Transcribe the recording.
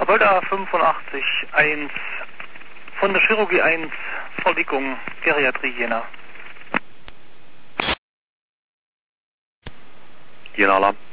Apolda 85 1 von der Chirurgie 1, Verdickung, Geriatrie Jena. Jena Alarm.